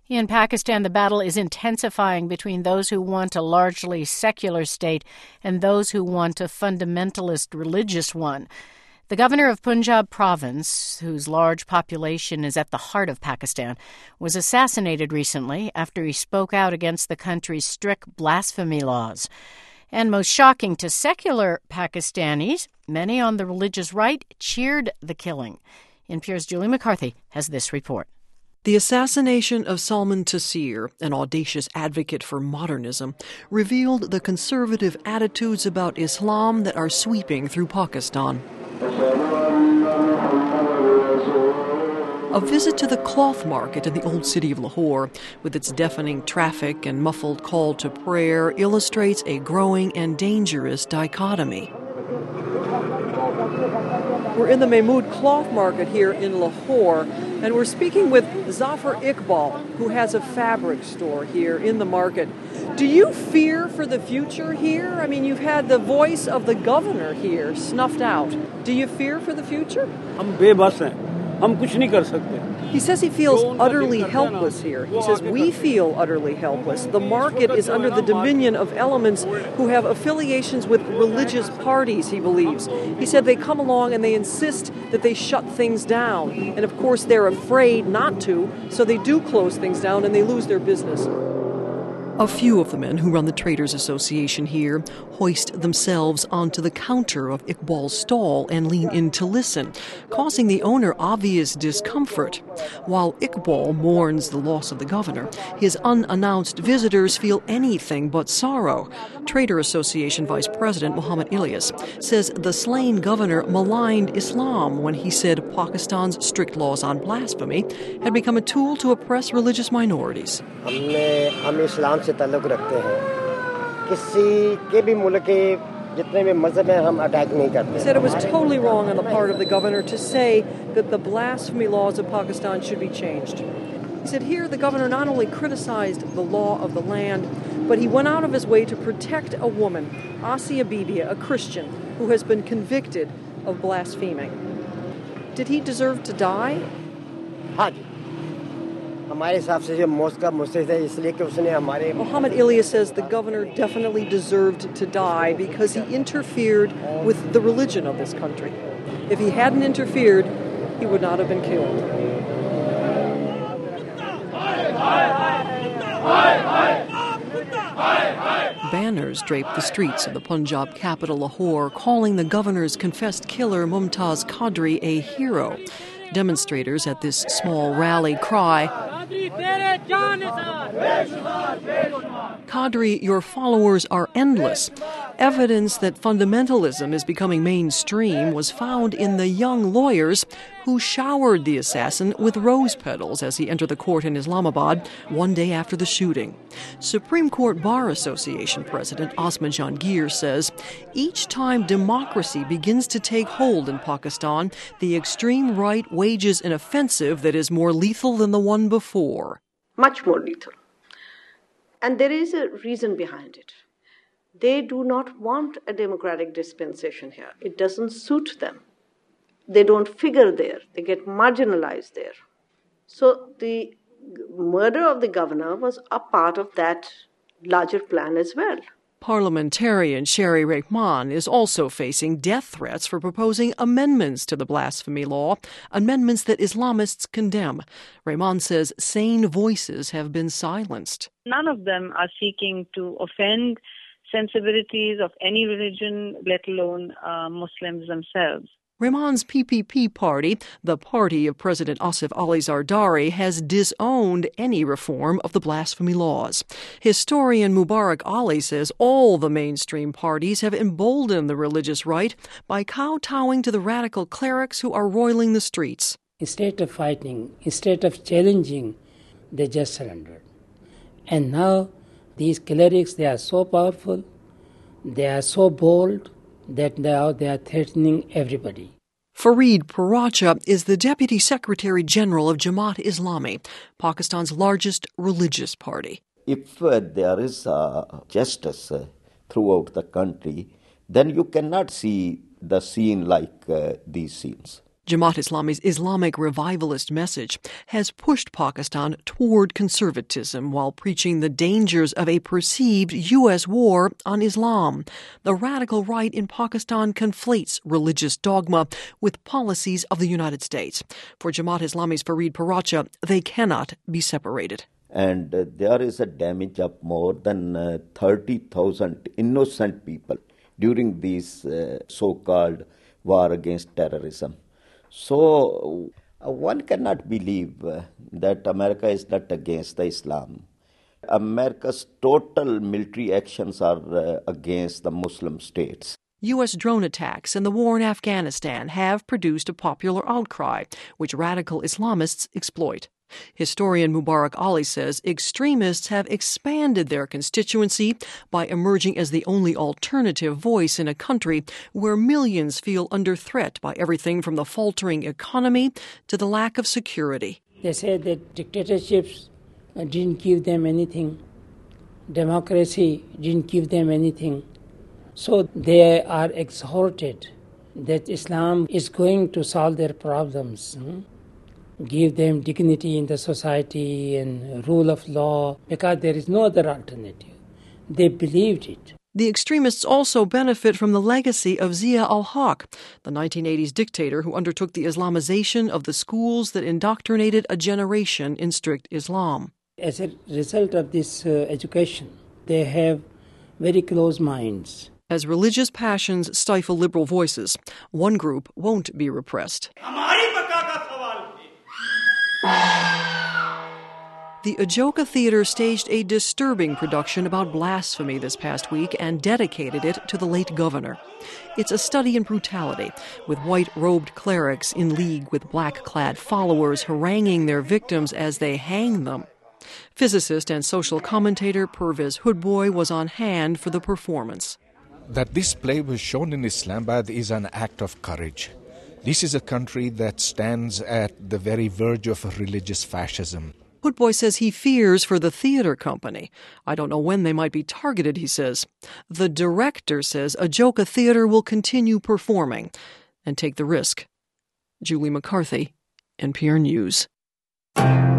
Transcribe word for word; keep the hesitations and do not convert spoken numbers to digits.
In Pakistan, the battle is intensifying between those who want a largely secular state and those who want a fundamentalist religious one. The governor of Punjab province, whose large population is at the heart of Pakistan, was assassinated recently after he spoke out against the country's strict blasphemy laws. And most shocking to secular Pakistanis, many on the religious right cheered the killing. N P R's Julie McCarthy has this report. The assassination of Salman Taseer, an audacious advocate for modernism, revealed the conservative attitudes about Islam that are sweeping through Pakistan. A visit to the cloth market in the old city of Lahore, with its deafening traffic and muffled call to prayer, illustrates a growing and dangerous dichotomy. We're in the Mahmood cloth market here in Lahore, and we're speaking with Zafar Iqbal, who has a fabric store here in the market. Do you fear for the future here? I mean, you've had the voice of the governor here snuffed out. Do you fear for the future? हम बेबस हैं, हम कुछ नहीं कर सकते. He says he feels utterly helpless here. He says we feel utterly helpless. The market is under the dominion of elements who have affiliations with religious parties, he believes. He said they come along and they insist that they shut things down. And of course they're afraid not to, so they do close things down and they lose their business. A few of the men who run the Traders Association here hoist themselves onto the counter of Iqbal's stall and lean in to listen, causing the owner obvious discomfort. While Iqbal mourns the loss of the governor, his unannounced visitors feel anything but sorrow. Trader Association Vice President Muhammad Ilyas says the slain governor maligned Islam when he said Pakistan's strict laws on blasphemy had become a tool to oppress religious minorities. से ताल्लुक रखते हैं किसी के भी मुल्क के जितने भी मजहब हैं हम अटैक नहीं करते. He said it was totally wrong on the part of the governor to say that the blasphemy laws of Pakistan should be changed. He said here the governor not only criticized the law of the land, but he went out of his way to protect a woman, Asia Bibi, a Christian, who has been convicted of blaspheming. Did he deserve to die? हाँ जी. हमारे हिसाब से जो मौत का मुस्तहिक है इसलिए कि उसने हमारे Muhammad Ilyas says the governor definitely deserved to die because he interfered with the religion of this country. If he hadn't interfered, he would not have been killed. Banners draped the streets of the Punjab capital Lahore, calling the governor's confessed killer Mumtaz Qadri a hero. Demonstrators at this small rally cry, Qadri, your followers are endless. Evidence that fundamentalism is becoming mainstream was found in the young lawyers who showered the assassin with rose petals as he entered the court in Islamabad one day after the shooting. Supreme Court Bar Association President Asma Jahangir says each time democracy begins to take hold in Pakistan, the extreme right wages an offensive that is more lethal than the one before. Much more lethal. And there is a reason behind it. They do not want a democratic dispensation here. It doesn't suit them. They don't figure there. They get marginalized there. So the murder of the governor was a part of that larger plan as well. Parliamentarian Sherry Rahman is also facing death threats for proposing amendments to the blasphemy law, amendments that Islamists condemn. Rahman says sane voices have been silenced. None of them are seeking to offend sensibilities of any religion, let alone uh, Muslims themselves. Rahman's P P P party, the party of President Asif Ali Zardari, has disowned any reform of the blasphemy laws. Historian Mubarak Ali says all the mainstream parties have emboldened the religious right by kowtowing to the radical clerics who are roiling the streets. Instead of fighting, instead of challenging, they just surrendered. And now these clerics, they are so powerful, they are so bold, that now they are threatening everybody. Fareed Paracha is the Deputy Secretary General of Jamaat Islami, Pakistan's largest religious party. If uh, there is uh, justice uh, throughout the country, then you cannot see the scene like uh, these scenes. Jamaat Islami's Islamic revivalist message has pushed Pakistan toward conservatism while preaching the dangers of a perceived U S war on Islam. The radical right in Pakistan conflates religious dogma with policies of the United States. For Jamaat Islami's Fareed Paracha, they cannot be separated. And uh, there is a damage of more than uh, thirty thousand innocent people during this uh, so-called war against terrorism. So uh, one cannot believe uh, that America is not against the Islam. America's total military actions are uh, against the Muslim states. U S drone attacks and the war in Afghanistan have produced a popular outcry, which radical Islamists exploit. Historian Mubarak Ali says extremists have expanded their constituency by emerging as the only alternative voice in a country where millions feel under threat by everything from the faltering economy to the lack of security. They say that dictatorships didn't give them anything. Democracy didn't give them anything. So they are exhorted that Islam is going to solve their problems. Hmm? Give them dignity in the society and rule of law, because there is no other alternative. They believed it. The extremists also benefit from the legacy of Zia al-Haq, the nineteen eighties dictator who undertook the Islamization of the schools that indoctrinated a generation in strict Islam. As a result of this uh, education, they have very close minds. As religious passions stifle liberal voices, one group won't be repressed. The Ajoka Theater staged a disturbing production about blasphemy this past week and dedicated it to the late governor. It's a study in brutality, with white-robed clerics in league with black-clad followers haranguing their victims as they hang them. Physicist and social commentator Pervez Hoodboy was on hand for the performance. That this play was shown in Islamabad is an act of courage. This is a country that stands at the very verge of religious fascism. Hoodboy says he fears for the theater company. I don't know when they might be targeted, he says. The director says Ajoka Theater will continue performing and take the risk. Julie McCarthy, N P R News.